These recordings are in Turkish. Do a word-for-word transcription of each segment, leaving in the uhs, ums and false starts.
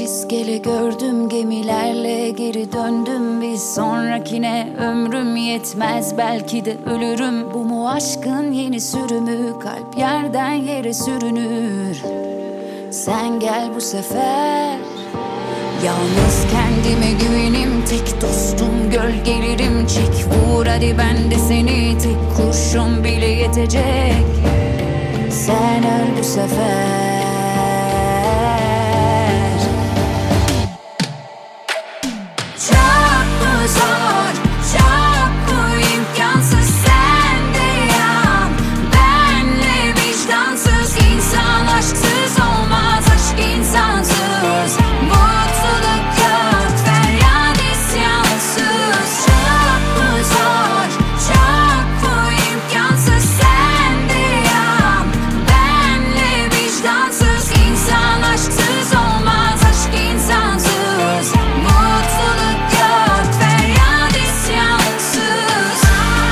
iskele gördüm, gemilerle geri döndüm. Bir sonrakine ömrüm yetmez, belki de ölürüm. Bu mu aşkın yeni sürümü? Kalp yerden yere sürünür. Sen gel bu sefer. Yalnız kendime güvenim, tek dostum gölgelerim. Çek vur hadi, ben de seni, tek kurşun bile yetecek. Sen öl bu sefer. Çok mu zor, çok mu imkansız, sen de yan. Benle vicdansız insan aşksız olmaz, aşk insansız. Mutluluk yok, feryat isyansız. Çok mu zor, çok mu imkansız, sen de yan. Benle vicdansız insan aşksız olmaz, aşk insansız. Mutluluk yok, feryat isyansız.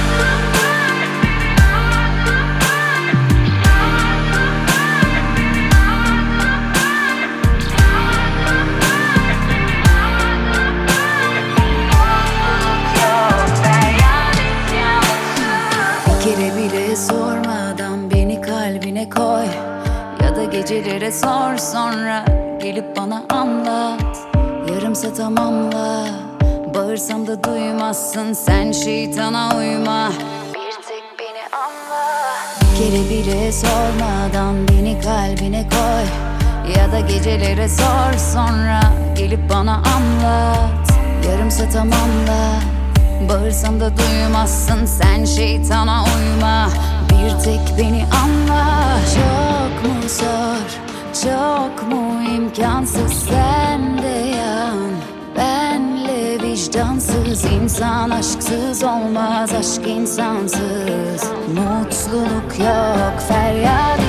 Bir kere bile sormadan beni kalbine koy. Ya da gecelere sor, sonra gelip bana anlat. Yarımsa tamamla, bağırsam da duymazsın. Sen şeytana uyma, bir tek beni anla. Bir kere bile sormadan beni kalbine koy. Ya da gecelere sor, sonra gelip bana anlat. Yarımsa tamamla, bağırsam da duymazsın. Sen şeytana uyma, bir tek beni anla. Çok mu zor, çok mu imkansız, sen de yan. Benle vicdansız insan aşksız olmaz, aşk insansız. Mutluluk yok, feryat